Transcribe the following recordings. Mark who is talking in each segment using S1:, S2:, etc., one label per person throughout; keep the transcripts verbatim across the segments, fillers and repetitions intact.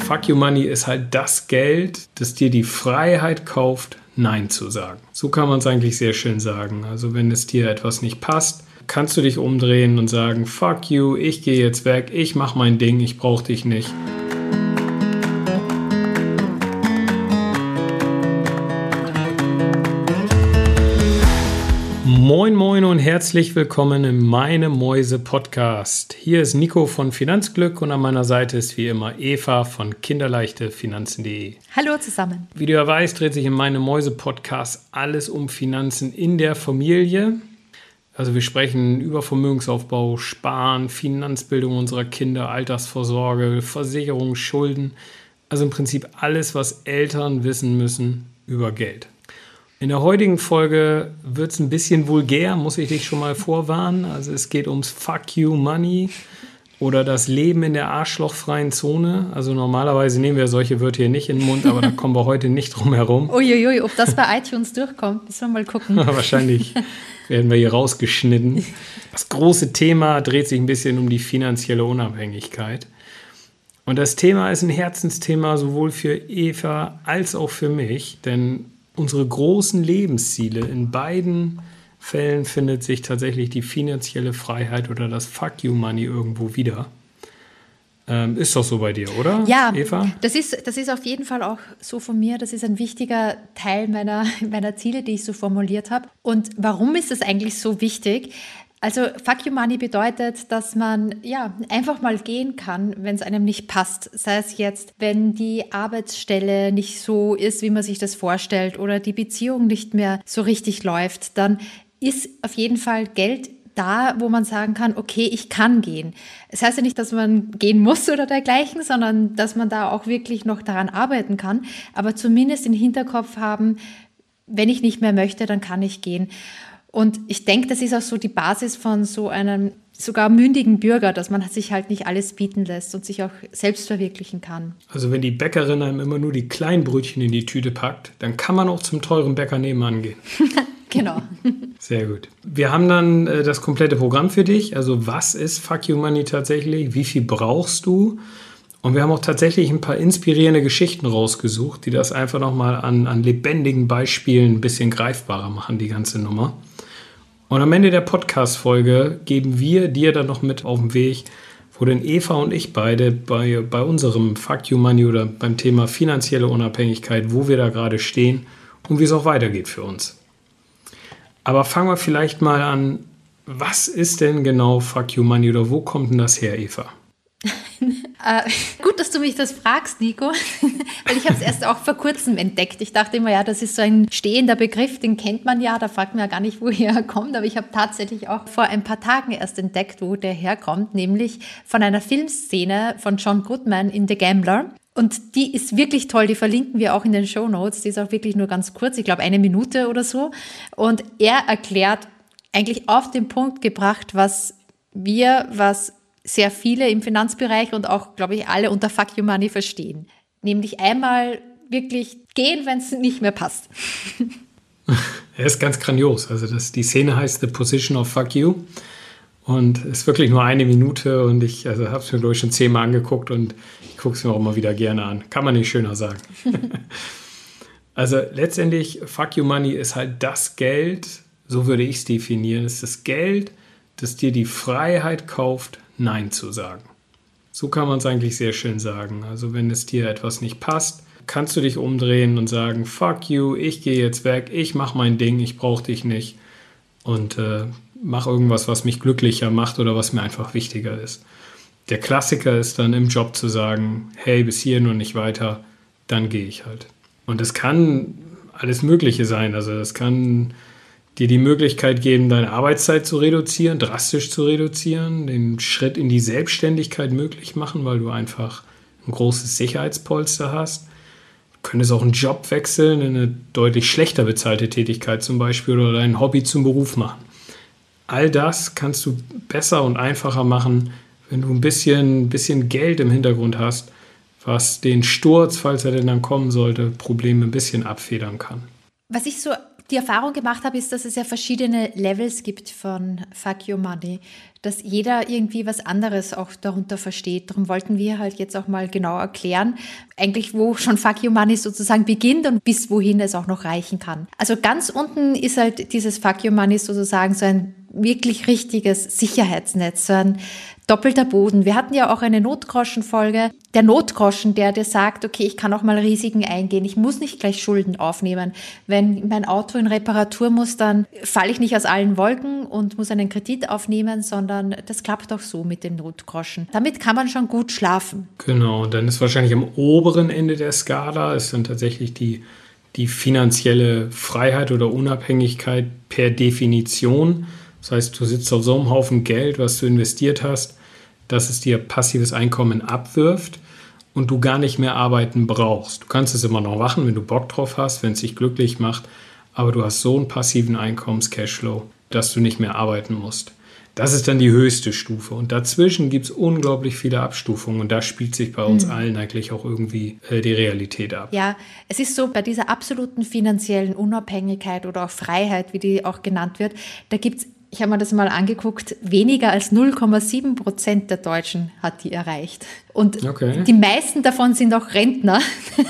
S1: Fuck You Money ist halt das Geld, das dir die Freiheit kauft, Nein zu sagen. So kann man es eigentlich sehr schön sagen. Also wenn es dir etwas nicht passt, kannst du dich umdrehen und sagen, fuck you, ich gehe jetzt weg, ich mache mein Ding, ich brauche dich nicht. Moin moin und herzlich willkommen in Meine Mäuse Podcast. Hier ist Nico von Finanzglück und an meiner Seite ist wie immer Eva von kinderleichtefinanzen punkt de.
S2: Hallo zusammen.
S1: Wie du ja weißt, dreht sich in Meine Mäuse Podcast alles um Finanzen in der Familie. Also wir sprechen über Vermögensaufbau, Sparen, Finanzbildung unserer Kinder, Altersvorsorge, Versicherung, Schulden. Also im Prinzip alles, was Eltern wissen müssen über Geld. In der heutigen Folge wird es ein bisschen vulgär, muss ich dich schon mal vorwarnen. Also es geht ums Fuck You Money oder das Leben in der arschlochfreien Zone. Also normalerweise nehmen wir solche Wörter hier nicht in den Mund, aber da kommen wir heute nicht drum herum.
S2: Uiuiui, ob das bei iTunes durchkommt, müssen wir mal gucken.
S1: Wahrscheinlich werden wir hier rausgeschnitten. Das große Thema dreht sich ein bisschen um die finanzielle Unabhängigkeit. Und das Thema ist ein Herzensthema sowohl für Eva als auch für mich, denn unsere großen Lebensziele, in beiden Fällen findet sich tatsächlich die finanzielle Freiheit oder das Fuck You Money irgendwo wieder. Ähm, ist doch so bei dir, oder,
S2: ja,
S1: Eva?
S2: Das ist, das ist auf jeden Fall auch so von mir. Das ist ein wichtiger Teil meiner, meiner Ziele, die ich so formuliert habe. Und warum ist das eigentlich so wichtig? Also Fuck You Money bedeutet, dass man ja einfach mal gehen kann, wenn es einem nicht passt. Sei es jetzt, wenn die Arbeitsstelle nicht so ist, wie man sich das vorstellt oder die Beziehung nicht mehr so richtig läuft, dann ist auf jeden Fall Geld da, wo man sagen kann, okay, ich kann gehen. Es heißt ja nicht, dass man gehen muss oder dergleichen, sondern dass man da auch wirklich noch daran arbeiten kann, aber zumindest im Hinterkopf haben, wenn ich nicht mehr möchte, dann kann ich gehen. Und ich denke, das ist auch so die Basis von so einem sogar mündigen Bürger, dass man sich halt nicht alles bieten lässt und sich auch selbst verwirklichen kann.
S1: Also wenn die Bäckerin einem immer nur die kleinen Brötchen in die Tüte packt, dann kann man auch zum teuren Bäcker nebenan gehen.
S2: Genau.
S1: Sehr gut. Wir haben dann äh, das komplette Programm für dich. Also was ist Fuck You Money tatsächlich? Wie viel brauchst du? Und wir haben auch tatsächlich ein paar inspirierende Geschichten rausgesucht, die das einfach nochmal an, an lebendigen Beispielen ein bisschen greifbarer machen, die ganze Nummer. Und am Ende der Podcast-Folge geben wir dir dann noch mit auf den Weg, wo denn Eva und ich beide bei, bei unserem Fuck You Money oder beim Thema finanzielle Unabhängigkeit, wo wir da gerade stehen und wie es auch weitergeht für uns. Aber fangen wir vielleicht mal an, was ist denn genau Fuck You Money oder wo kommt denn das her, Eva?
S2: äh, gut, dass du mich das fragst, Nico, weil ich habe es erst auch vor kurzem entdeckt. Ich dachte immer, ja, das ist so ein stehender Begriff, den kennt man ja, da fragt man ja gar nicht, woher er kommt, aber ich habe tatsächlich auch vor ein paar Tagen erst entdeckt, wo der herkommt, nämlich von einer Filmszene von John Goodman in The Gambler. Und die ist wirklich toll, die verlinken wir auch in den Shownotes, die ist auch wirklich nur ganz kurz, ich glaube eine Minute oder so. Und er erklärt eigentlich auf den Punkt gebracht, was wir, was sehr viele im Finanzbereich und auch, glaube ich, alle unter Fuck You Money verstehen. Nämlich einmal wirklich gehen, wenn es nicht mehr passt.
S1: Er ist ganz grandios. Also das, die Szene heißt The Position of Fuck You und ist wirklich nur eine Minute und ich also, habe es mir, glaube ich, schon zehnmal angeguckt und ich gucke es mir auch immer wieder gerne an. Kann man nicht schöner sagen. Also letztendlich, Fuck You Money ist halt das Geld, so würde ich es definieren, ist das Geld, das dir die Freiheit kauft, Nein zu sagen. So kann man es eigentlich sehr schön sagen. Also wenn es dir etwas nicht passt, kannst du dich umdrehen und sagen, fuck you, ich gehe jetzt weg, ich mache mein Ding, ich brauche dich nicht und äh, mach irgendwas, was mich glücklicher macht oder was mir einfach wichtiger ist. Der Klassiker ist dann im Job zu sagen, hey, bis hierhin und nicht weiter, dann gehe ich halt. Und es kann alles Mögliche sein. Also es kann dir die Möglichkeit geben, deine Arbeitszeit zu reduzieren, drastisch zu reduzieren, den Schritt in die Selbstständigkeit möglich machen, weil du einfach ein großes Sicherheitspolster hast. Du könntest auch einen Job wechseln, in eine deutlich schlechter bezahlte Tätigkeit zum Beispiel oder dein Hobby zum Beruf machen. All das kannst du besser und einfacher machen, wenn du ein bisschen, ein bisschen Geld im Hintergrund hast, was den Sturz, falls er denn dann kommen sollte, Probleme ein bisschen abfedern kann.
S2: Was ich so die Erfahrung gemacht habe, ist, dass es ja verschiedene Levels gibt von Fuck Your Money, dass jeder irgendwie was anderes auch darunter versteht. Darum wollten wir halt jetzt auch mal genau erklären, eigentlich wo schon Fuck Your Money sozusagen beginnt und bis wohin es auch noch reichen kann. Also ganz unten ist halt dieses Fuck Your Money sozusagen so ein wirklich richtiges Sicherheitsnetz, so ein doppelter Boden. Wir hatten ja auch eine Notgroschen-Folge. Der Notgroschen, der dir sagt, okay, ich kann auch mal Risiken eingehen. Ich muss nicht gleich Schulden aufnehmen. Wenn mein Auto in Reparatur muss, dann falle ich nicht aus allen Wolken und muss einen Kredit aufnehmen, sondern das klappt auch so mit dem Notgroschen. Damit kann man schon gut schlafen.
S1: Genau, und dann ist wahrscheinlich am oberen Ende der Skala ist dann tatsächlich die, die finanzielle Freiheit oder Unabhängigkeit per Definition. Das heißt, du sitzt auf so einem Haufen Geld, was du investiert hast, dass es dir passives Einkommen abwirft und du gar nicht mehr arbeiten brauchst. Du kannst es immer noch machen, wenn du Bock drauf hast, wenn es dich glücklich macht, aber du hast so einen passiven Einkommens-Cashflow, dass du nicht mehr arbeiten musst. Das ist dann die höchste Stufe und dazwischen gibt es unglaublich viele Abstufungen und da spielt sich bei uns mhm. allen eigentlich auch irgendwie äh, die Realität ab.
S2: Ja, es ist so, bei dieser absoluten finanziellen Unabhängigkeit oder auch Freiheit, wie die auch genannt wird, da gibt es, ich habe mir das mal angeguckt, weniger als null Komma sieben Prozent der Deutschen hat die erreicht. Und okay. Die meisten davon sind auch Rentner.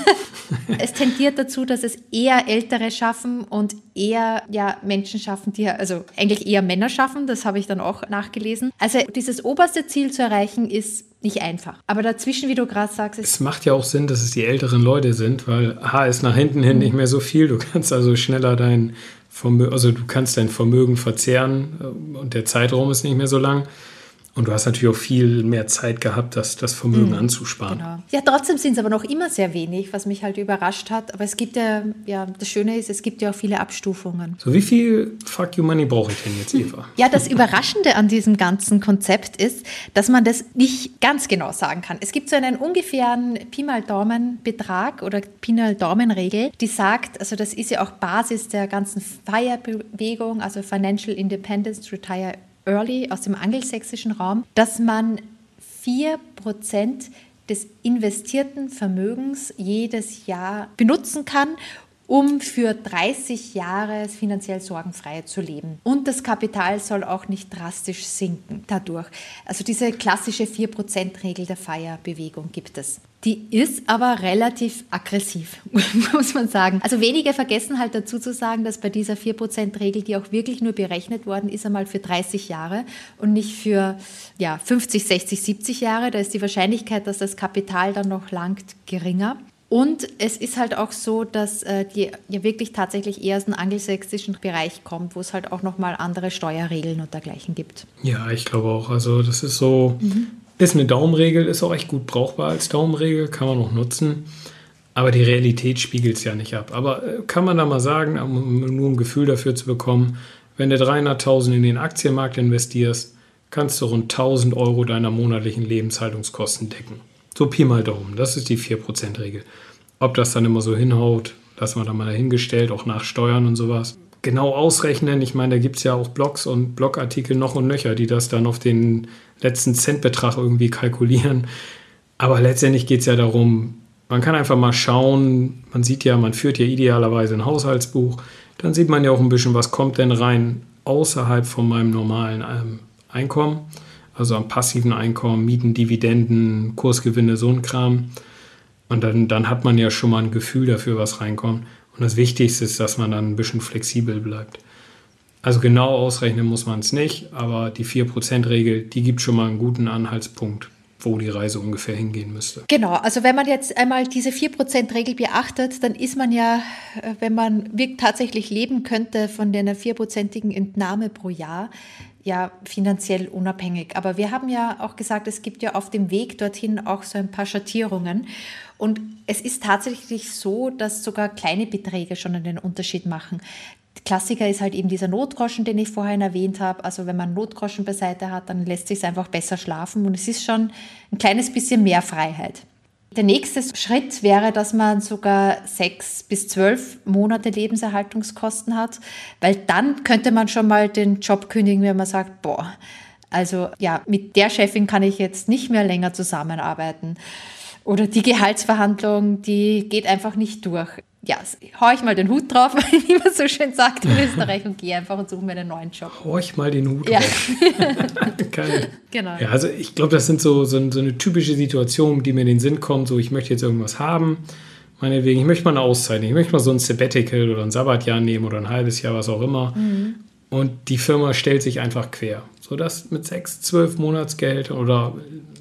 S2: Es tendiert dazu, dass es eher Ältere schaffen und eher ja, Menschen schaffen, die also eigentlich eher Männer schaffen. Das habe ich dann auch nachgelesen. Also dieses oberste Ziel zu erreichen ist nicht einfach. Aber dazwischen, wie du gerade sagst,
S1: es macht ja auch Sinn, dass es die älteren Leute sind, weil H ist nach hinten hin mhm. nicht mehr so viel. Du kannst also schneller dein Vermögen, also du kannst dein Vermögen verzehren und der Zeitraum ist nicht mehr so lang. Und du hast natürlich auch viel mehr Zeit gehabt, das, das Vermögen mhm, anzusparen.
S2: Genau. Ja, trotzdem sind es aber noch immer sehr wenig, was mich halt überrascht hat. Aber es gibt ja, ja, das Schöne ist, es gibt ja auch viele Abstufungen.
S1: So, wie viel Fuck You Money brauche ich denn jetzt, Eva?
S2: Ja, das Überraschende an diesem ganzen Konzept ist, dass man das nicht ganz genau sagen kann. Es gibt so einen ungefähren Pi mal Daumen-Betrag oder Pi mal Daumen-Regel, die sagt, also das ist ja auch Basis der ganzen F I R E-Bewegung, also Financial Independence, Retire Early aus dem angelsächsischen Raum, dass man vier Prozent des investierten Vermögens jedes Jahr benutzen kann, um für dreißig Jahre finanziell sorgenfrei zu leben. Und das Kapital soll auch nicht drastisch sinken dadurch. Also diese klassische vier Prozent Regel der F I R E-Bewegung gibt es. Die ist aber relativ aggressiv, muss man sagen. Also wenige vergessen halt dazu zu sagen, dass bei dieser vier Prozent Regel, die auch wirklich nur berechnet worden ist, einmal für dreißig Jahre und nicht für ja, fünfzig, sechzig, siebzig Jahre, da ist die Wahrscheinlichkeit, dass das Kapital dann noch langt, geringer. Und es ist halt auch so, dass äh, die ja wirklich tatsächlich eher aus dem angelsächsischen Bereich kommt, wo es halt auch nochmal andere Steuerregeln und dergleichen gibt.
S1: Ja, ich glaube auch. Also das ist so, mhm. ist eine Daumenregel, ist auch echt gut brauchbar als Daumenregel, kann man auch nutzen. Aber die Realität spiegelt es ja nicht ab. Aber äh, kann man da mal sagen, um nur ein Gefühl dafür zu bekommen, wenn du dreihunderttausend in den Aktienmarkt investierst, kannst du rund tausend Euro deiner monatlichen Lebenshaltungskosten decken. So Pi mal Daumen, das ist die vier Prozent Regel. Ob das dann immer so hinhaut, lassen wir da mal dahingestellt, auch nach Steuern und sowas. Genau ausrechnen, ich meine, da gibt es ja auch Blogs und Blogartikel noch und nöcher, die das dann auf den letzten Centbetrag irgendwie kalkulieren. Aber letztendlich geht es ja darum, man kann einfach mal schauen, man sieht ja, man führt ja idealerweise ein Haushaltsbuch, dann sieht man ja auch ein bisschen, was kommt denn rein außerhalb von meinem normalen ähm, Einkommen. Also am passiven Einkommen, Mieten, Dividenden, Kursgewinne, so ein Kram. Und dann, dann hat man ja schon mal ein Gefühl dafür, was reinkommt. Und das Wichtigste ist, dass man dann ein bisschen flexibel bleibt. Also genau ausrechnen muss man es nicht, aber die vier Prozent Regel, die gibt schon mal einen guten Anhaltspunkt, wo die Reise ungefähr hingehen müsste.
S2: Genau, also wenn man jetzt einmal diese vier Prozent Regel beachtet, dann ist man ja, wenn man wirklich tatsächlich leben könnte von der vierprozentigen Entnahme pro Jahr, ja finanziell unabhängig. Aber wir haben ja auch gesagt, es gibt ja auf dem Weg dorthin auch so ein paar Schattierungen. Und es ist tatsächlich so, dass sogar kleine Beträge schon einen Unterschied machen. Klassiker ist halt eben dieser Notgroschen, den ich vorhin erwähnt habe. Also wenn man Notgroschen beiseite hat, dann lässt sich es einfach besser schlafen und es ist schon ein kleines bisschen mehr Freiheit. Der nächste Schritt wäre, dass man sogar sechs bis zwölf Monate Lebenserhaltungskosten hat, weil dann könnte man schon mal den Job kündigen, wenn man sagt, boah, also ja, mit der Chefin kann ich jetzt nicht mehr länger zusammenarbeiten. Oder die Gehaltsverhandlung, die geht einfach nicht durch. ja, hau ich mal den Hut drauf, wie man so schön sagt in Österreich, und gehe einfach und suche mir einen neuen Job.
S1: Hau ich mal den Hut
S2: ja.
S1: drauf. Geil.
S2: Genau.
S1: Ja, also ich glaube, das sind so, so, so eine typische Situation, die mir in den Sinn kommt, so ich möchte jetzt irgendwas haben, meinetwegen, ich möchte mal eine Auszeit nehmen, ich möchte mal so ein Sabbatical oder ein Sabbatjahr nehmen oder ein halbes Jahr, was auch immer. Mhm. Und die Firma stellt sich einfach quer. So dass mit sechs, zwölf Monatsgeld oder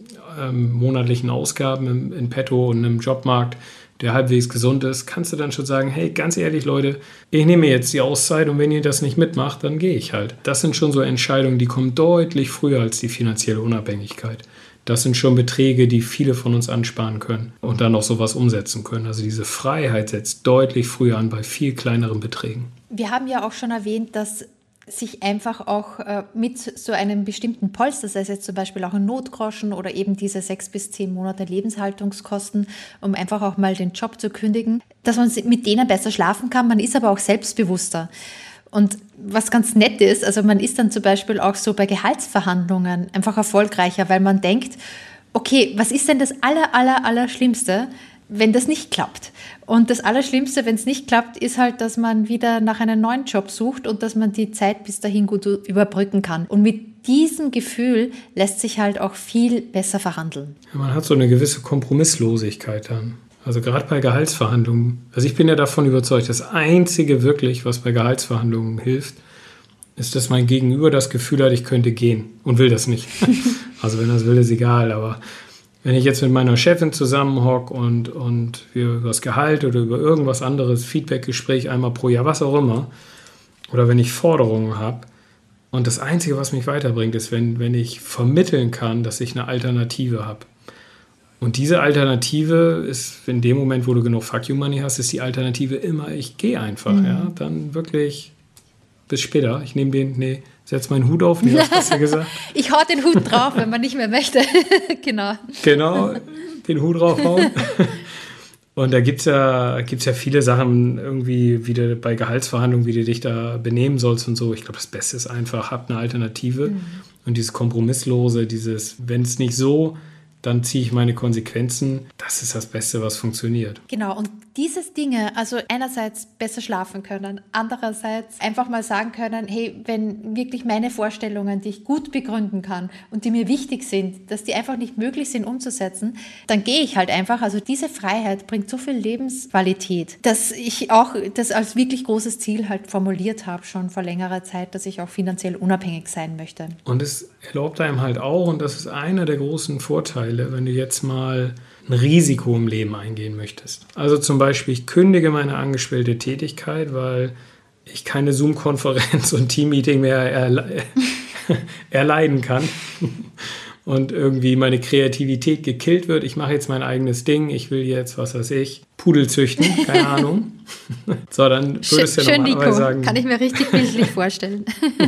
S1: ähm, monatlichen Ausgaben im, in petto und einem Jobmarkt, der halbwegs gesund ist, kannst du dann schon sagen, hey, ganz ehrlich, Leute, ich nehme jetzt die Auszeit und wenn ihr das nicht mitmacht, dann gehe ich halt. Das sind schon so Entscheidungen, die kommen deutlich früher als die finanzielle Unabhängigkeit. Das sind schon Beträge, die viele von uns ansparen können und dann auch sowas umsetzen können. Also diese Freiheit setzt deutlich früher an bei viel kleineren Beträgen.
S2: Wir haben ja auch schon erwähnt, dass sich einfach auch äh, mit so einem bestimmten Polster, sei es jetzt zum Beispiel auch ein Notgroschen oder eben diese sechs bis zehn Monate Lebenshaltungskosten, um einfach auch mal den Job zu kündigen, dass man mit denen besser schlafen kann. Man ist aber auch selbstbewusster. Und was ganz nett ist, also man ist dann zum Beispiel auch so bei Gehaltsverhandlungen einfach erfolgreicher, weil man denkt, okay, was ist denn das aller, aller, aller Schlimmste, wenn das nicht klappt? Und das Allerschlimmste, wenn es nicht klappt, ist halt, dass man wieder nach einem neuen Job sucht und dass man die Zeit bis dahin gut überbrücken kann. Und mit diesem Gefühl lässt sich halt auch viel besser verhandeln.
S1: Ja, man hat so eine gewisse Kompromisslosigkeit dann. Also gerade bei Gehaltsverhandlungen. Also ich bin ja davon überzeugt, das Einzige wirklich, was bei Gehaltsverhandlungen hilft, ist, dass mein Gegenüber das Gefühl hat, ich könnte gehen und will das nicht. Also wenn das will, ist egal, aber wenn ich jetzt mit meiner Chefin zusammenhocke und, und wir über das Gehalt oder über irgendwas anderes, Feedbackgespräch einmal pro Jahr, was auch immer, oder wenn ich Forderungen habe, und das Einzige, was mich weiterbringt, ist, wenn, wenn ich vermitteln kann, dass ich eine Alternative habe. Und diese Alternative ist, in dem Moment, wo du genug Fuck You Money hast, ist die Alternative immer, ich gehe einfach. Mhm. Ja? Dann wirklich bis später. Ich nehme den, nee, setz meinen Hut auf, nee, was hast du gesagt?
S2: Ich hau den Hut drauf, wenn man nicht mehr möchte. Genau.
S1: Genau, den Hut draufhauen. Und da gibt es ja, gibt's ja viele Sachen irgendwie, wie du bei Gehaltsverhandlungen, wie du dich da benehmen sollst und so. Ich glaube, das Beste ist einfach, habt eine Alternative. Mhm. Und dieses Kompromisslose, dieses, wenn es nicht so, dann ziehe ich meine Konsequenzen. Das ist das Beste, was funktioniert.
S2: Genau, und diese Dinge, also einerseits besser schlafen können, andererseits einfach mal sagen können, hey, wenn wirklich meine Vorstellungen, die ich gut begründen kann und die mir wichtig sind, dass die einfach nicht möglich sind umzusetzen, dann gehe ich halt einfach. Also diese Freiheit bringt so viel Lebensqualität, dass ich auch das als wirklich großes Ziel halt formuliert habe, schon vor längerer Zeit, dass ich auch finanziell unabhängig sein möchte.
S1: Und es erlaubt einem halt auch, und das ist einer der großen Vorteile, wenn du jetzt mal ein Risiko im Leben eingehen möchtest. Also zum Beispiel, ich kündige meine angestellte Tätigkeit, weil ich keine Zoom-Konferenz und Teammeeting mehr erle- erleiden kann und irgendwie meine Kreativität gekillt wird. Ich mache jetzt mein eigenes Ding, ich will jetzt, was weiß ich, Pudel züchten, keine Ahnung. So, dann würdest du ja normalerweise
S2: Nico.
S1: sagen...
S2: Kann ich mir richtig bildlich vorstellen.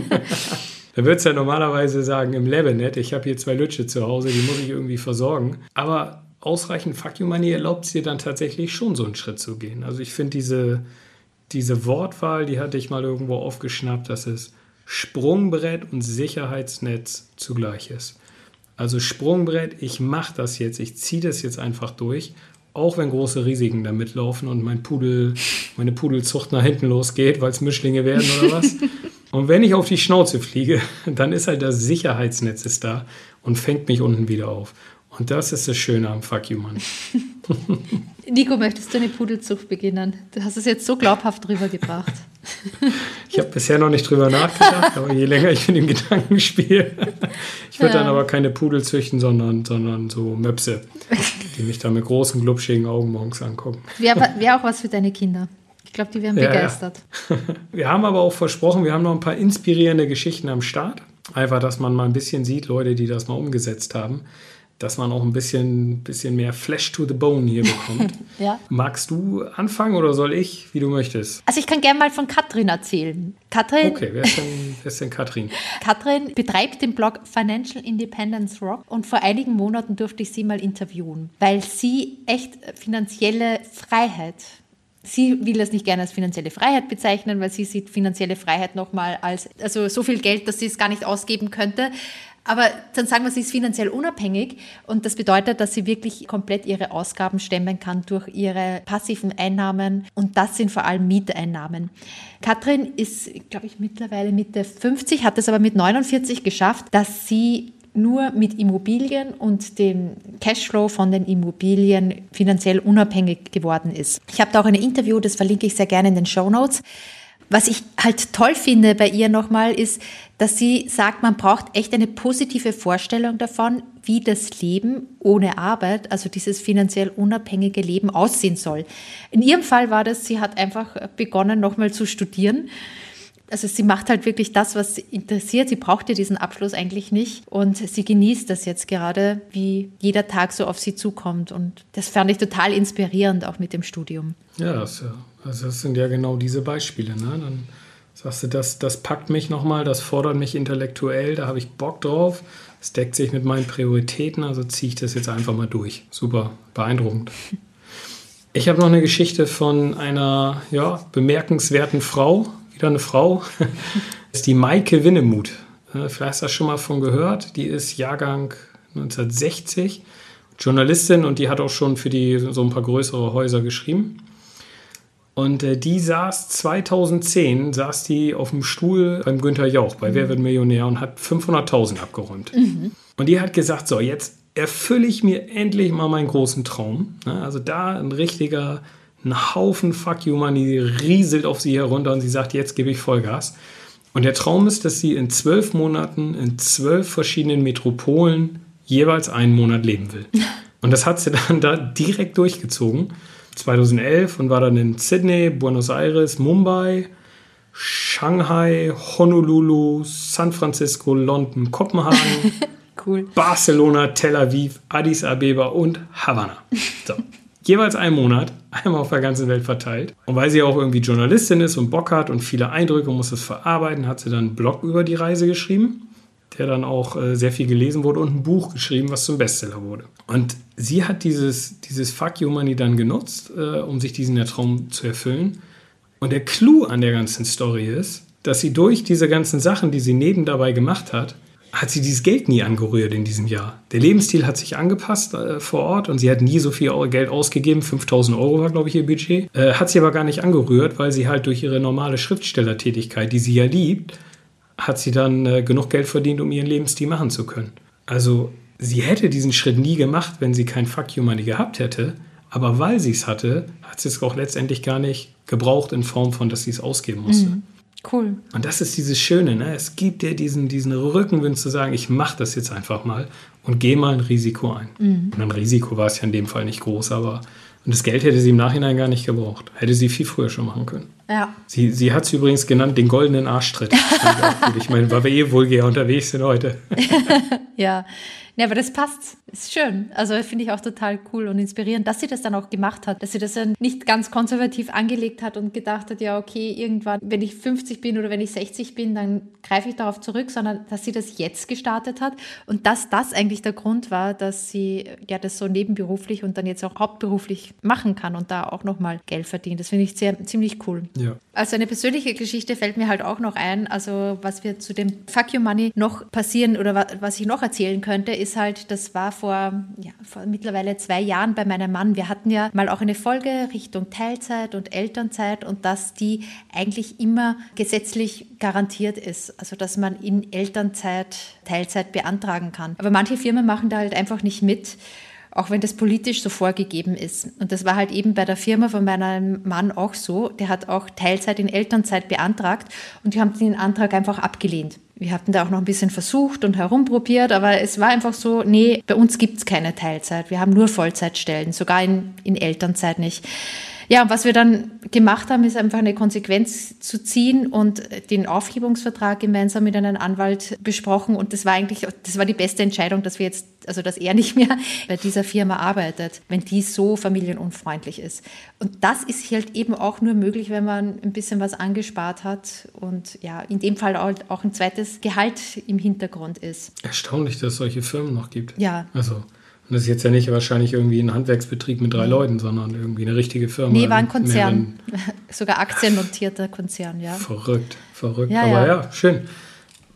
S1: Da würdest du ja normalerweise sagen, im Lebenet, ich habe hier zwei Lütsche zu Hause, die muss ich irgendwie versorgen. Aber ausreichend Fuck You Money erlaubt es dir dann tatsächlich schon, so einen Schritt zu gehen. Also ich finde diese, diese Wortwahl, die hatte ich mal irgendwo aufgeschnappt, dass es Sprungbrett und Sicherheitsnetz zugleich ist. Also Sprungbrett, ich mache das jetzt, ich ziehe das jetzt einfach durch, auch wenn große Risiken da mitlaufen und mein Pudel, meine Pudelzucht nach hinten losgeht, weil es Mischlinge werden oder was. Und wenn ich auf die Schnauze fliege, dann ist halt das Sicherheitsnetz ist da und fängt mich unten wieder auf. Und das ist das Schöne am Fuck You Money.
S2: Nico, möchtest du eine Pudelzucht beginnen? Du hast es jetzt so glaubhaft rübergebracht.
S1: Ich habe bisher noch nicht drüber nachgedacht, aber je länger ich mit dem Gedanken spiele, ich würde ja. dann aber keine Pudel züchten, sondern, sondern so Möpse, die mich da mit großen, glubschigen Augen morgens angucken.
S2: Wäre wär auch was für deine Kinder. Ich glaube, die wären ja, begeistert.
S1: Ja. Wir haben aber auch versprochen, wir haben noch ein paar inspirierende Geschichten am Start. Einfach, dass man mal ein bisschen sieht, Leute, die das mal umgesetzt haben, dass man auch ein bisschen, bisschen mehr Flesh to the Bone hier bekommt. Ja. Magst du anfangen oder soll ich, wie du möchtest?
S2: Also ich kann gerne mal von Katrin erzählen. Katrin,
S1: okay, wer ist denn, wer ist denn Katrin?
S2: Katrin betreibt den Blog Financial Independence Rock und vor einigen Monaten durfte ich sie mal interviewen, weil sie echt finanzielle Freiheit, sie will das nicht gerne als finanzielle Freiheit bezeichnen, weil sie sieht finanzielle Freiheit nochmal als, also so viel Geld, dass sie es gar nicht ausgeben könnte. Aber dann sagen wir, sie ist finanziell unabhängig und das bedeutet, dass sie wirklich komplett ihre Ausgaben stemmen kann durch ihre passiven Einnahmen und das sind vor allem Mieteinnahmen. Katrin ist, glaube ich, mittlerweile Mitte fünfzig, hat es aber mit neunundvierzig geschafft, dass sie nur mit Immobilien und dem Cashflow von den Immobilien finanziell unabhängig geworden ist. Ich habe da auch ein Interview, das verlinke ich sehr gerne in den Shownotes. Was ich halt toll finde bei ihr nochmal ist, dass sie sagt, man braucht echt eine positive Vorstellung davon, wie das Leben ohne Arbeit, also dieses finanziell unabhängige Leben aussehen soll. In ihrem Fall war das, sie hat einfach begonnen nochmal zu studieren. Also sie macht halt wirklich das, was sie interessiert. Sie braucht ja diesen Abschluss eigentlich nicht und sie genießt das jetzt gerade, wie jeder Tag so auf sie zukommt und das fand ich total inspirierend, auch mit dem Studium.
S1: Ja, das, ja. Also das sind ja genau diese Beispiele. Ne? Dann sagst du, das, das packt mich nochmal, das fordert mich intellektuell, da habe ich Bock drauf, es deckt sich mit meinen Prioritäten, also ziehe ich das jetzt einfach mal durch. Super, beeindruckend. Ich habe noch eine Geschichte von einer ja, bemerkenswerten Frau, wieder eine Frau, das ist die Maike Winnemuth. Vielleicht hast du das schon mal von gehört. Die ist Jahrgang neunzehnhundertsechzig, Journalistin und die hat auch schon für die so ein paar größere Häuser geschrieben. Und äh, die saß zweitausendzehn, saß die auf dem Stuhl beim Günther Jauch, bei mhm. Wer wird Millionär und hat fünfhunderttausend abgeräumt. Mhm. Und die hat gesagt, so jetzt erfülle ich mir endlich mal meinen großen Traum. Ne? Also da ein richtiger, ein Haufen Fuck You Money rieselt auf sie herunter und sie sagt, jetzt gebe ich Vollgas. Und der Traum ist, dass sie in zwölf Monaten in zwölf verschiedenen Metropolen jeweils einen Monat leben will. Und das hat sie dann da direkt durchgezogen. zweitausendelf und war dann in Sydney, Buenos Aires, Mumbai, Shanghai, Honolulu, San Francisco, London, Kopenhagen,
S2: cool.
S1: Barcelona, Tel Aviv, Addis Abeba und Havanna. So. Jeweils einen Monat, einmal auf der ganzen Welt verteilt. Und weil sie auch irgendwie Journalistin ist und Bock hat und viele Eindrücke und muss das verarbeiten, hat sie dann einen Blog über die Reise geschrieben, der dann auch äh, sehr viel gelesen wurde und ein Buch geschrieben, was zum Bestseller wurde. Und sie hat dieses, dieses Fuck You Money dann genutzt, äh, um sich diesen Traum zu erfüllen. Und der Clou an der ganzen Story ist, dass sie durch diese ganzen Sachen, die sie neben dabei gemacht hat, hat sie dieses Geld nie angerührt in diesem Jahr. Der Lebensstil hat sich angepasst äh, vor Ort und sie hat nie so viel Geld ausgegeben. fünftausend Euro war, glaube ich, ihr Budget. Äh, hat sie aber gar nicht angerührt, weil sie halt durch ihre normale Schriftstellertätigkeit, die sie ja liebt, hat sie dann äh, genug Geld verdient, um ihren Lebensstil machen zu können. Also sie hätte diesen Schritt nie gemacht, wenn sie kein Fuck You Money gehabt hätte. Aber weil sie es hatte, hat sie es auch letztendlich gar nicht gebraucht in Form von, dass sie es ausgeben musste.
S2: Mhm. Cool.
S1: Und das ist dieses Schöne, ne? Es gibt dir diesen, diesen Rückenwind zu sagen, ich mache das jetzt einfach mal und gehe mal ein Risiko ein. Mhm. Und ein Risiko war es ja in dem Fall nicht groß, aber und das Geld hätte sie im Nachhinein gar nicht gebraucht. Hätte sie viel früher schon machen können.
S2: Ja.
S1: Sie, sie hat es übrigens genannt, den goldenen Arschtritt. Ich meine, weil wir eh vulgär unterwegs sind heute.
S2: Ja. Ja, aber das passt. Ist schön. Also finde ich auch total cool und inspirierend, dass sie das dann auch gemacht hat. Dass sie das dann nicht ganz konservativ angelegt hat und gedacht hat, ja okay, irgendwann, wenn ich fünfzig bin oder wenn ich sechzig bin, dann greife ich darauf zurück, sondern dass sie das jetzt gestartet hat und dass das eigentlich der Grund war, dass sie ja das so nebenberuflich und dann jetzt auch hauptberuflich machen kann und da auch nochmal Geld verdient. Das finde ich sehr, ziemlich cool.
S1: Ja.
S2: Also eine persönliche Geschichte fällt mir halt auch noch ein. Also was wir zu dem Fuck You Money noch passieren oder was ich noch erzählen könnte, ist halt, das war vor, ja, vor mittlerweile zwei Jahren bei meinem Mann. Wir hatten ja mal auch eine Folge Richtung Teilzeit und Elternzeit und dass die eigentlich immer gesetzlich garantiert ist. Also dass man in Elternzeit Teilzeit beantragen kann. Aber manche Firmen machen da halt einfach nicht mit, auch wenn das politisch so vorgegeben ist. Und das war halt eben bei der Firma von meinem Mann auch so. Der hat auch Teilzeit in Elternzeit beantragt und die haben den Antrag einfach abgelehnt. Wir hatten da auch noch ein bisschen versucht und herumprobiert, aber es war einfach so, nee, bei uns gibt es keine Teilzeit. Wir haben nur Vollzeitstellen, sogar in, in Elternzeit nicht. Ja, und was wir dann gemacht haben, ist einfach eine Konsequenz zu ziehen und den Aufhebungsvertrag gemeinsam mit einem Anwalt besprochen. Und das war eigentlich, das war die beste Entscheidung, dass wir jetzt, also dass er nicht mehr bei dieser Firma arbeitet, wenn die so familienunfreundlich ist. Und das ist halt eben auch nur möglich, wenn man ein bisschen was angespart hat und ja, in dem Fall auch ein zweites Gehalt im Hintergrund ist.
S1: Erstaunlich, dass es solche Firmen noch gibt.
S2: Ja.
S1: Also. Und das ist jetzt ja nicht wahrscheinlich irgendwie ein Handwerksbetrieb mit drei nee. Leuten, sondern irgendwie eine richtige Firma.
S2: Nee, war ein Konzern. Sogar aktiennotierter Konzern, ja.
S1: Verrückt, verrückt.
S2: Ja,
S1: Aber
S2: ja.
S1: ja, schön.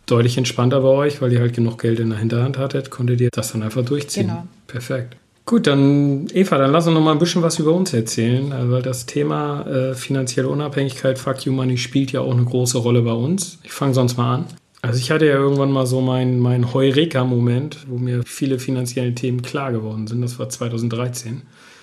S1: deutlich entspannter bei euch, weil ihr halt genug Geld in der Hinterhand hattet, konntet ihr das dann einfach durchziehen.
S2: Genau.
S1: Perfekt. Gut, dann Eva, dann lass uns noch mal ein bisschen was über uns erzählen, weil das Thema äh, finanzielle Unabhängigkeit, Fuck You Money, spielt ja auch eine große Rolle bei uns. Ich fange sonst mal an. Also ich hatte ja irgendwann mal so meinen mein Heureka-Moment, wo mir viele finanzielle Themen klar geworden sind. Das war zweitausenddreizehn.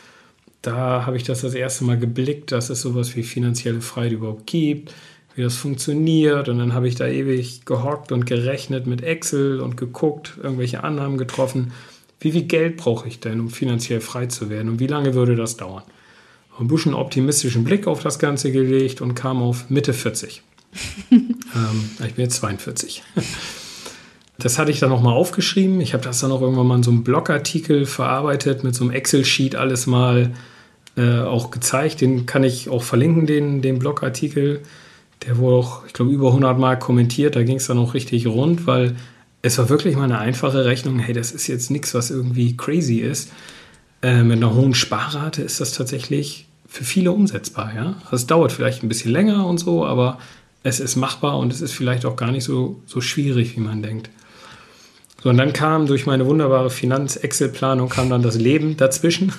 S1: Da habe ich das das erste Mal geblickt, dass es sowas wie finanzielle Freiheit überhaupt gibt, wie das funktioniert. Und dann habe ich da ewig gehockt und gerechnet mit Excel und geguckt, irgendwelche Annahmen getroffen. Wie viel Geld brauche ich denn, um finanziell frei zu werden? Und wie lange würde das dauern? Ein bisschen optimistischen Blick auf das Ganze gelegt und kam auf Mitte vierzig. ähm, ich bin jetzt zweiundvierzig. Das hatte ich dann nochmal aufgeschrieben. Ich habe das dann auch irgendwann mal in so einem Blogartikel verarbeitet, mit so einem Excel-Sheet alles mal äh, auch gezeigt. Den kann ich auch verlinken, den, den Blogartikel. Der wurde auch, ich glaube, über hundert Mal kommentiert. Da ging es dann auch richtig rund, weil es war wirklich mal eine einfache Rechnung. Hey, das ist jetzt nichts, was irgendwie crazy ist. Äh, mit einer hohen Sparrate ist das tatsächlich für viele umsetzbar. Ja? Also es dauert vielleicht ein bisschen länger und so, aber es ist machbar und es ist vielleicht auch gar nicht so, so schwierig, wie man denkt. So, und dann kam durch meine wunderbare Finanz-Excel-Planung kam dann das Leben dazwischen.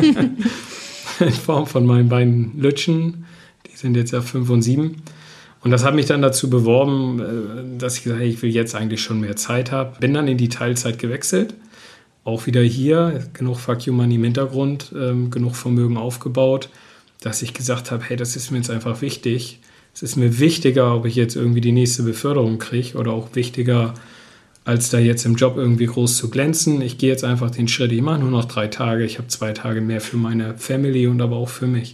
S1: In Form von meinen beiden Lütschen. Die sind jetzt ja fünf und sieben. Und das hat mich dann dazu beworben, dass ich gesagt habe, ich will jetzt eigentlich schon mehr Zeit haben. Bin dann in die Teilzeit gewechselt. Auch wieder hier, genug Fuck You Money im Hintergrund, ähm, genug Vermögen aufgebaut, dass ich gesagt habe, hey, das ist mir jetzt einfach wichtig. Es ist mir wichtiger, ob ich jetzt irgendwie die nächste Beförderung kriege oder auch wichtiger, als da jetzt im Job irgendwie groß zu glänzen. Ich gehe jetzt einfach den Schritt, ich mache nur noch drei Tage. Ich habe zwei Tage mehr für meine Family und aber auch für mich.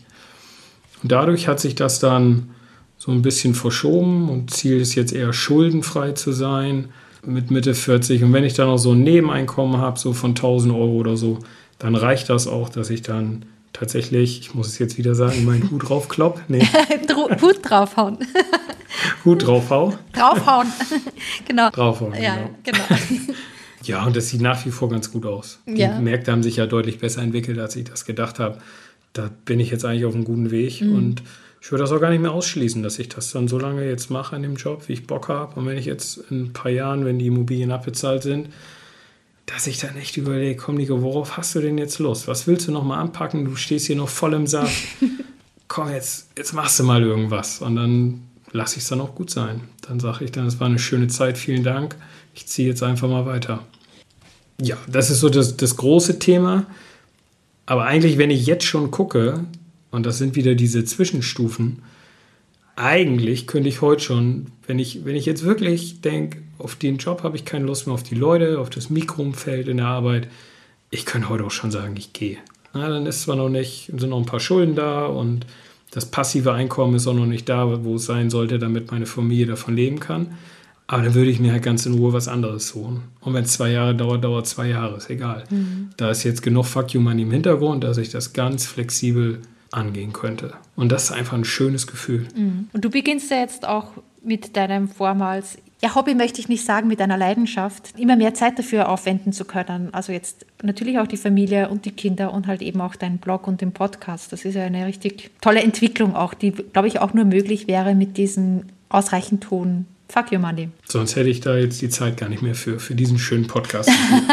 S1: Und dadurch hat sich das dann so ein bisschen verschoben und Ziel ist jetzt eher schuldenfrei zu sein mit Mitte vierzig. Und wenn ich dann noch so ein Nebeneinkommen habe, so von tausend Euro oder so, dann reicht das auch, dass ich dann tatsächlich, ich muss es jetzt wieder sagen, meinen Hut draufklopp. Nee.
S2: Hut draufhauen.
S1: Hut draufhau.
S2: Draufhauen. Genau.
S1: Draufhauen,
S2: ja,
S1: genau.
S2: genau.
S1: Ja, und das sieht nach wie vor ganz gut aus. Die
S2: Ja.
S1: Märkte haben sich ja deutlich besser entwickelt, als ich das gedacht habe. Da bin ich jetzt eigentlich auf einem guten Weg
S2: Mhm.
S1: und ich würde das auch gar nicht mehr ausschließen, dass ich das dann so lange jetzt mache an dem Job, wie ich Bock habe. Und wenn ich jetzt in ein paar Jahren, wenn die Immobilien abbezahlt sind, dass ich dann echt überlege, komm Nico, worauf hast du denn jetzt Lust? Was willst du noch mal anpacken? Du stehst hier noch voll im Saft. Komm, jetzt, jetzt machst du mal irgendwas. Und dann lasse ich es dann auch gut sein. Dann sage ich dann, es war eine schöne Zeit, vielen Dank. Ich ziehe jetzt einfach mal weiter. Ja, das ist so das, das große Thema. Aber eigentlich, wenn ich jetzt schon gucke, und das sind wieder diese Zwischenstufen, eigentlich könnte ich heute schon, wenn ich, wenn ich jetzt wirklich denke, auf den Job habe ich keine Lust mehr, auf die Leute, auf das Mikroumfeld in der Arbeit, ich könnte heute auch schon sagen, ich gehe. Na, dann ist zwar noch nicht, sind noch ein paar Schulden da und das passive Einkommen ist auch noch nicht da, wo es sein sollte, damit meine Familie davon leben kann. Aber dann würde ich mir halt ganz in Ruhe was anderes suchen. Und wenn es zwei Jahre dauert, dauert zwei Jahre, ist egal. Mhm. Da ist jetzt genug Fuck You Money im Hintergrund, dass ich das ganz flexibel angehen könnte. Und das ist einfach ein schönes Gefühl.
S2: Mhm. Und du beginnst ja jetzt auch mit deinem vormals, ja, Hobby möchte ich nicht sagen, mit deiner Leidenschaft, immer mehr Zeit dafür aufwenden zu können. Also jetzt natürlich auch die Familie und die Kinder und halt eben auch deinen Blog und den Podcast. Das ist ja eine richtig tolle Entwicklung auch, die, glaube ich, auch nur möglich wäre mit diesem ausreichend Ton. Fuck Your Money.
S1: Sonst hätte ich da jetzt die Zeit gar nicht mehr für, für diesen schönen Podcast.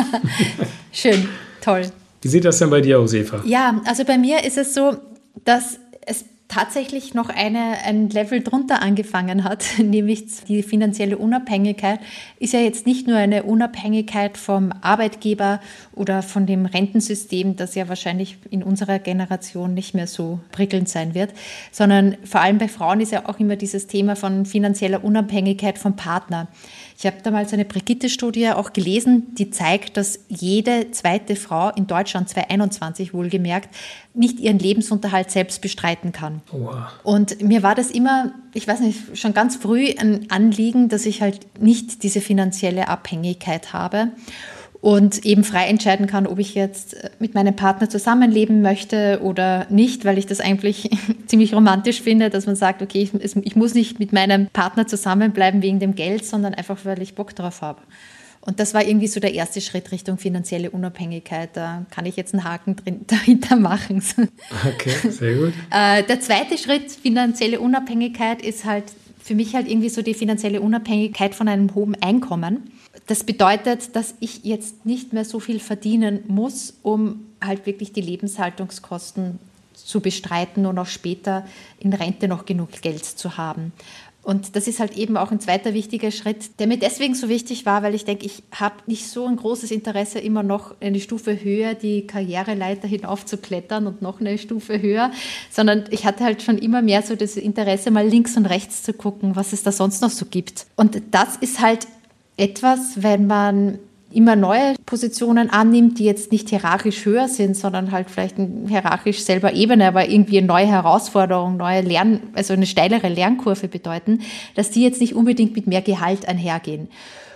S2: Schön, toll.
S1: Wie sieht das denn bei dir aus, Eva?
S2: Ja, also bei mir ist es so, dass es tatsächlich noch eine, ein Level drunter angefangen hat, nämlich die finanzielle Unabhängigkeit ist ja jetzt nicht nur eine Unabhängigkeit vom Arbeitgeber oder von dem Rentensystem, das ja wahrscheinlich in unserer Generation nicht mehr so prickelnd sein wird, sondern vor allem bei Frauen ist ja auch immer dieses Thema von finanzieller Unabhängigkeit vom Partner. Ich habe damals eine Brigitte-Studie auch gelesen, die zeigt, dass jede zweite Frau in Deutschland, zweitausendeinundzwanzig wohlgemerkt, nicht ihren Lebensunterhalt selbst bestreiten kann.
S1: Wow.
S2: Und mir war das immer, ich weiß nicht, schon ganz früh ein Anliegen, dass ich halt nicht diese finanzielle Abhängigkeit habe und eben frei entscheiden kann, ob ich jetzt mit meinem Partner zusammenleben möchte oder nicht, weil ich das eigentlich ziemlich romantisch finde, dass man sagt, okay, ich, ich muss nicht mit meinem Partner zusammenbleiben wegen dem Geld, sondern einfach, weil ich Bock drauf habe. Und das war irgendwie so der erste Schritt Richtung finanzielle Unabhängigkeit. Da kann ich jetzt einen Haken drin, dahinter machen.
S1: Okay, sehr gut.
S2: Der zweite Schritt, finanzielle Unabhängigkeit, ist halt für mich halt irgendwie so die finanzielle Unabhängigkeit von einem hohen Einkommen. Das bedeutet, dass ich jetzt nicht mehr so viel verdienen muss, um halt wirklich die Lebenshaltungskosten zu bestreiten und auch später in Rente noch genug Geld zu haben. Und das ist halt eben auch ein zweiter wichtiger Schritt, der mir deswegen so wichtig war, weil ich denke, ich habe nicht so ein großes Interesse, immer noch eine Stufe höher die Karriereleiter hinaufzuklettern und noch eine Stufe höher, sondern ich hatte halt schon immer mehr so das Interesse, mal links und rechts zu gucken, was es da sonst noch so gibt. Und das ist halt etwas, wenn man immer neue Positionen annimmt, die jetzt nicht hierarchisch höher sind, sondern halt vielleicht eine hierarchisch selber Ebene, aber irgendwie eine neue Herausforderung, neue Lern-, also eine steilere Lernkurve bedeuten, dass die jetzt nicht unbedingt mit mehr Gehalt einhergehen.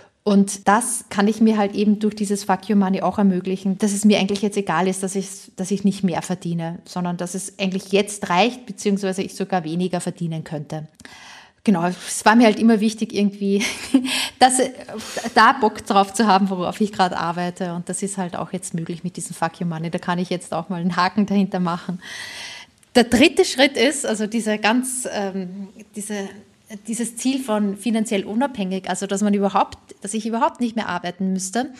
S2: Und das kann ich mir halt eben durch dieses Fuck You Money auch ermöglichen, dass es mir eigentlich jetzt egal ist, dass ich, dass ich nicht mehr verdiene, sondern dass es eigentlich jetzt reicht, beziehungsweise ich sogar weniger verdienen könnte. Genau, es war mir halt immer wichtig, irgendwie das, da Bock drauf zu haben, worauf ich gerade arbeite. Und das ist halt auch jetzt möglich mit diesem Fuck You Money. Da kann ich jetzt auch mal einen Haken dahinter machen. Der dritte Schritt ist, also diese ganz, ähm, diese, dieses Ziel von finanziell unabhängig, also dass man überhaupt, dass ich überhaupt nicht mehr arbeiten müsste.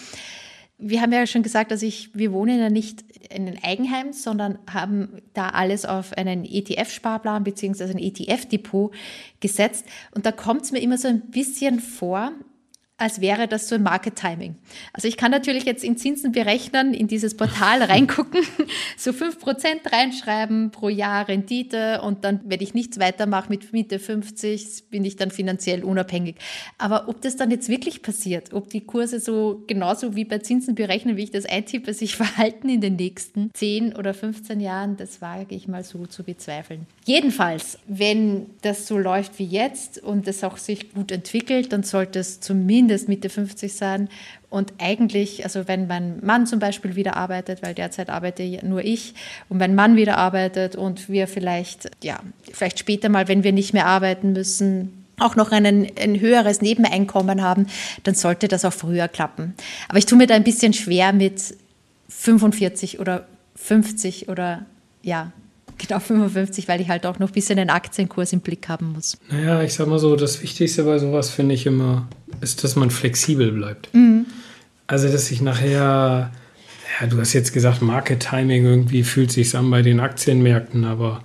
S2: Wir haben ja schon gesagt, dass ich, wir wohnen ja nicht in einem Eigenheim, sondern haben da alles auf einen E T F-Sparplan beziehungsweise ein E T F-Depot gesetzt. Und da kommt es mir immer so ein bisschen vor, als wäre das so ein Market Timing. Also ich kann natürlich jetzt in Zinsen berechnen, in dieses Portal reingucken, so fünf Prozent reinschreiben pro Jahr Rendite und dann, wenn ich nichts weitermache mit Mitte fünfzig, bin ich dann finanziell unabhängig. Aber ob das dann jetzt wirklich passiert, ob die Kurse so genauso wie bei Zinsen berechnen, wie ich das eintippe, sich verhalten in den nächsten zehn oder fünfzehn Jahren, das wage ich mal so zu bezweifeln. Jedenfalls, wenn das so läuft wie jetzt und es auch sich gut entwickelt, dann sollte es zumindest Mitte fünfzig sein und eigentlich, also wenn mein Mann zum Beispiel wieder arbeitet, weil derzeit arbeite nur ich und mein Mann wieder arbeitet und wir vielleicht, ja, vielleicht später mal, wenn wir nicht mehr arbeiten müssen, auch noch einen, ein höheres Nebeneinkommen haben, dann sollte das auch früher klappen. Aber ich tue mir da ein bisschen schwer mit fünfundvierzig oder fünfzig oder ja, genau fünfundfünfzig, weil ich halt auch noch ein bisschen den Aktienkurs im Blick haben muss.
S1: Naja, ich sag mal so, das Wichtigste bei sowas finde ich immer, ist, dass man flexibel bleibt. Mhm. Also, dass ich nachher, ja, du hast jetzt gesagt, Market Timing, irgendwie fühlt sich's an bei den Aktienmärkten, aber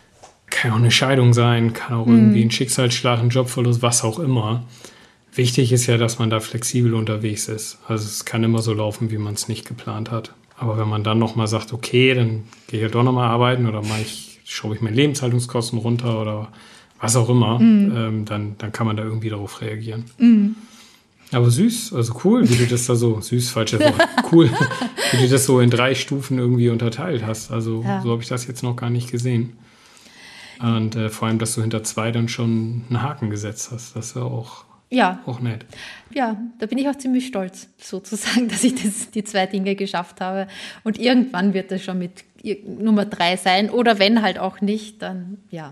S1: kann auch eine Scheidung sein, kann auch mhm. irgendwie ein Schicksalsschlag, ein Jobverlust, was auch immer. Wichtig ist ja, dass man da flexibel unterwegs ist. Also es kann immer so laufen, wie man es nicht geplant hat. Aber wenn man dann nochmal sagt, okay, dann gehe ich halt doch nochmal arbeiten oder mache ich, schraube ich meine Lebenshaltungskosten runter oder was auch immer, mhm. ähm, dann, dann kann man da irgendwie darauf reagieren. Mhm. Aber süß, also cool, wie du das da so, süß, falsches Wort, cool, wie du das so in drei Stufen irgendwie unterteilt hast. Also ja. So habe ich das jetzt noch gar nicht gesehen. Und äh, vor allem, dass du hinter zwei dann schon einen Haken gesetzt hast. Das ist ja auch,
S2: ja.
S1: auch nett.
S2: Ja, da bin ich auch ziemlich stolz, sozusagen, dass ich das, die zwei Dinge geschafft habe. Und irgendwann wird das schon mit Nummer drei sein. Oder wenn halt auch nicht, dann ja.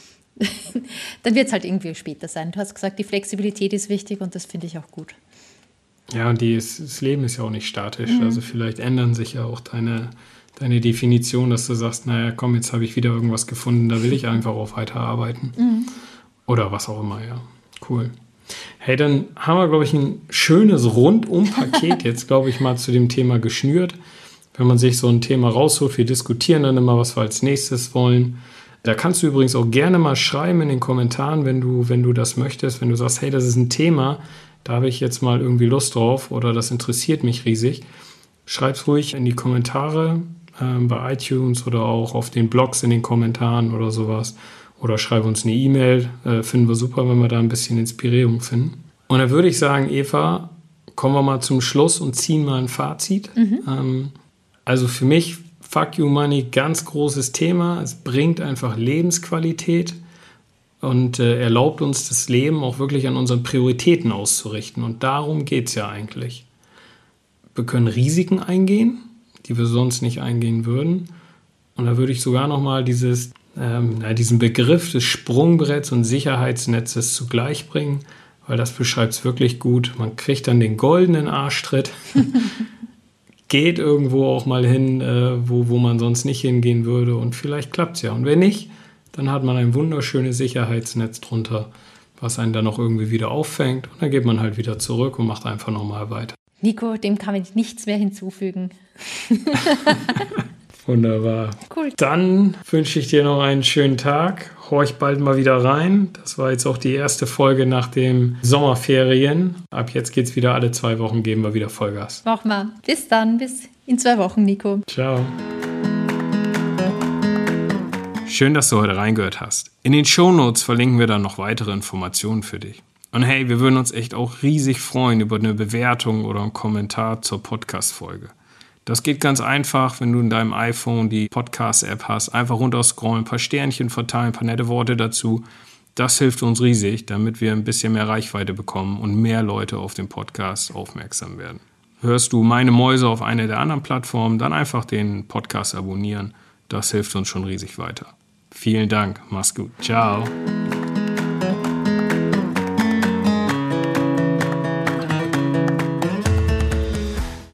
S2: Dann wird es halt irgendwie später sein. Du hast gesagt, die Flexibilität ist wichtig und das finde ich auch gut.
S1: Ja, und die ist, das Leben ist ja auch nicht statisch. Mhm. Also vielleicht ändern sich ja auch deine, deine Definition, dass du sagst, naja, komm, jetzt habe ich wieder irgendwas gefunden, da will ich einfach auch weiterarbeiten. Mhm. Oder was auch immer, ja. Cool. Hey, dann haben wir, glaube ich, ein schönes Rundum-Paket jetzt, glaube ich, mal zu dem Thema geschnürt. Wenn man sich so ein Thema rausholt, wir diskutieren dann immer, was wir als nächstes wollen. Da kannst du übrigens auch gerne mal schreiben in den Kommentaren, wenn du, wenn du das möchtest, wenn du sagst, hey, das ist ein Thema, da habe ich jetzt mal irgendwie Lust drauf oder das interessiert mich riesig. Schreib's ruhig in die Kommentare äh, bei iTunes oder auch auf den Blogs in den Kommentaren oder sowas. Oder schreib uns eine E-Mail, äh, finden wir super, wenn wir da ein bisschen Inspirierung finden. Und dann würde ich sagen, Eva, kommen wir mal zum Schluss und ziehen mal ein Fazit. Mhm. Ähm, also für mich, Fuck You Money, ganz großes Thema. Es bringt einfach Lebensqualität und äh, erlaubt uns, das Leben auch wirklich an unseren Prioritäten auszurichten. Und darum geht es ja eigentlich. Wir können Risiken eingehen, die wir sonst nicht eingehen würden. Und da würde ich sogar nochmal dieses, ähm, diesen Begriff des Sprungbretts und Sicherheitsnetzes zugleich bringen, weil das beschreibt es wirklich gut. Man kriegt dann den goldenen Arschtritt. Geht irgendwo auch mal hin, äh, wo, wo man sonst nicht hingehen würde und vielleicht klappt es ja. Und wenn nicht, dann hat man ein wunderschönes Sicherheitsnetz drunter, was einen dann noch irgendwie wieder auffängt. Und dann geht man halt wieder zurück und macht einfach nochmal weiter.
S2: Nico, dem kann ich nichts mehr hinzufügen.
S1: Wunderbar.
S2: Cool.
S1: Dann wünsche ich dir noch einen schönen Tag. Horch bald mal wieder rein. Das war jetzt auch die erste Folge nach den Sommerferien. Ab jetzt geht's wieder alle zwei Wochen, geben wir wieder Vollgas.
S2: Mach mal. Bis dann, bis in zwei Wochen, Nico.
S1: Ciao. Schön, dass du heute reingehört hast. In den Shownotes verlinken wir dann noch weitere Informationen für dich. Und hey, wir würden uns echt auch riesig freuen über eine Bewertung oder einen Kommentar zur Podcast-Folge. Das geht ganz einfach, wenn du in deinem iPhone die Podcast-App hast. Einfach runterscrollen, ein paar Sternchen verteilen, ein paar nette Worte dazu. Das hilft uns riesig, damit wir ein bisschen mehr Reichweite bekommen und mehr Leute auf den Podcast aufmerksam werden. Hörst du Meine Mäuse auf einer der anderen Plattformen, dann einfach den Podcast abonnieren. Das hilft uns schon riesig weiter. Vielen Dank, mach's gut. Ciao.